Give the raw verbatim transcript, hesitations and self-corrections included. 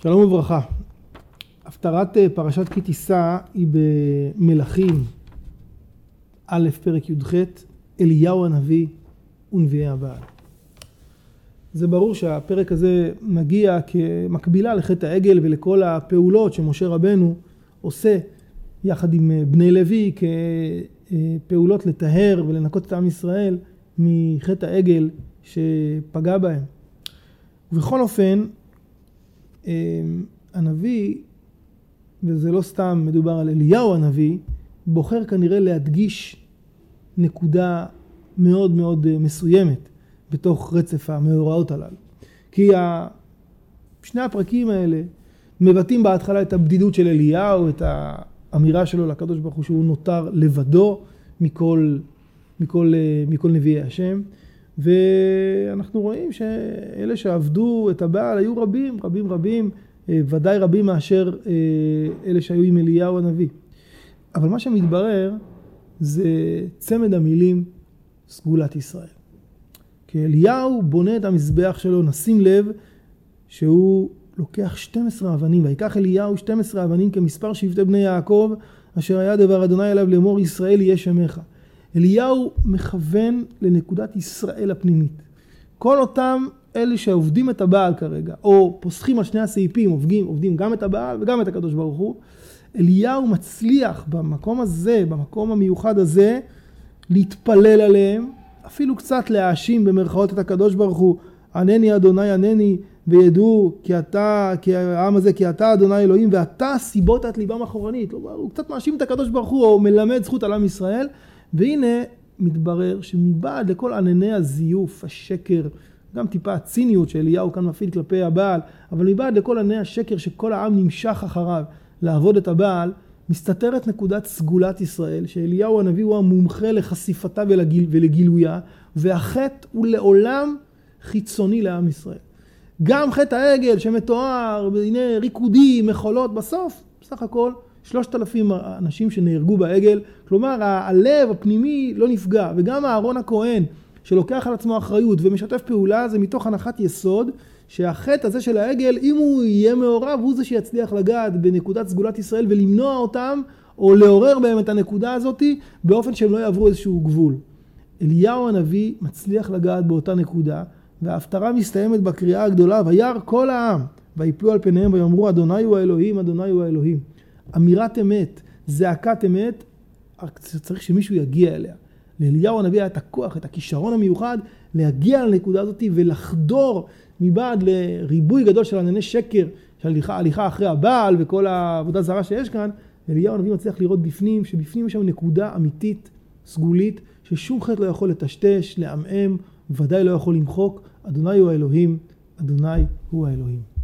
שלום וברכה. הפטרת פרשת כי תישא היא במלכים א' פרק י"ח, אליהו הנביא ונביאי הבעל. זה ברור שהפרק הזה מגיע כמקבילה לחטא העגל ולכל הפעולות שמשה רבנו עושה יחד עם בני לוי כפעולות לטהר ולנקות את עם ישראל מחטא העגל שפגע בהם. ובכל אופן, הנביא, וזה לא סתם מדובר על אליהו הנביא, בוחר כנראה להדגיש נקודה מאוד מאוד מסוימת בתוך רצף המאורעות הללו. כי שני הפרקים האלה מבטאים בהתחלה את הבדידות של אליהו, את האמירה שלו לקדוש ברוך הוא שהוא נותר לבדו מכל, מכל, מכל נביאי השם. ואנחנו רואים שאלה שעבדו את הבעל היו רבים, רבים רבים, ודאי רבים מאשר אלה שהיו עם אליהו הנביא. אבל מה שמתברר זה צמד המילים סגולת ישראל. כי אליהו בונה את המזבח שלו, נשים לב שהוא לוקח שתים עשרה אבנים, ויקח אליהו שתים עשרה אבנים כמספר שבטי בני יעקב, אשר היה דבר אדוני אליו לאמור ישראל יהיה שמך. אליהו מכוון לנקודת ישראל הפנימית. כל אותם אלה שעובדים את הבעל כרגע, או פוסחים על שני הסעיפים, עובדים, עובדים גם את הבעל וגם את הקדוש ברוך הוא, אליהו מצליח במקום הזה, במקום המיוחד הזה, להתפלל עליהם, אפילו קצת להאשים במרכאות את הקדוש ברוך הוא, ענני אדוני ענני, וידעו כי אתה, כי העם הזה, כי אתה אדוני אלוהים, ואתה סיבות את ליבם אחורנית. הוא קצת מאשים את הקדוש ברוך הוא, או מלמד זכות על עם ישראל, והנה מתברר שמבעד לכל ענני הזיוף, השקר, גם טיפה הציניות שאליהו כאן מפעיל כלפי הבעל, אבל מבעד לכל ענני השקר שכל העם נמשך אחריו לעבוד את הבעל, מסתתרת נקודת סגולת ישראל, שאליהו הנביא הוא המומחה לחשיפתה ולגיל, ולגילויה, והחטא הוא לעולם חיצוני לעם ישראל. גם חטא העגל שמתואר, הנה ריקודים, מחולות, בסוף, בסך הכל, שלושת אלפים אנשים שנהרגו בעגל, כלומר הלב הפנימי לא נפגע, וגם אהרון הכהן שלוקח על עצמו אחריות ומשתף פעולה, זה מתוך הנחת יסוד שהחטא הזה של העגל, אם הוא יהיה מעורב, הוא זה שיצליח לגעת בנקודת סגולת ישראל ולמנוע אותם, או לעורר בהם את הנקודה הזאת, באופן שהם לא יעברו איזשהו גבול. אליהו הנביא מצליח לגעת באותה נקודה, וההפטרה מסתיימת בקריאה הגדולה, וירא כל העם, ויפלו על פניהם ויאמרו אדוני הוא האלוהים, אדוני הוא האלוהים. אמירת אמת, זעקת אמת, צריך שמישהו יגיע אליה. לאליהו הנביא היה את הכוח, את הכישרון המיוחד, להגיע לנקודה הזאת ולחדור מבעד לריבוי גדול של ענני שקר, של הליכה, הליכה אחרי הבעל וכל העבודה זרה שיש כאן. אליהו הנביא מצליח לראות בפנים, שבפנים יש שם נקודה אמיתית, סגולית, ששום חטא לא יכול לטשטש, לעמעם, ודאי לא יכול למחוק. אדוני הוא האלוהים, אדוני הוא האלוהים.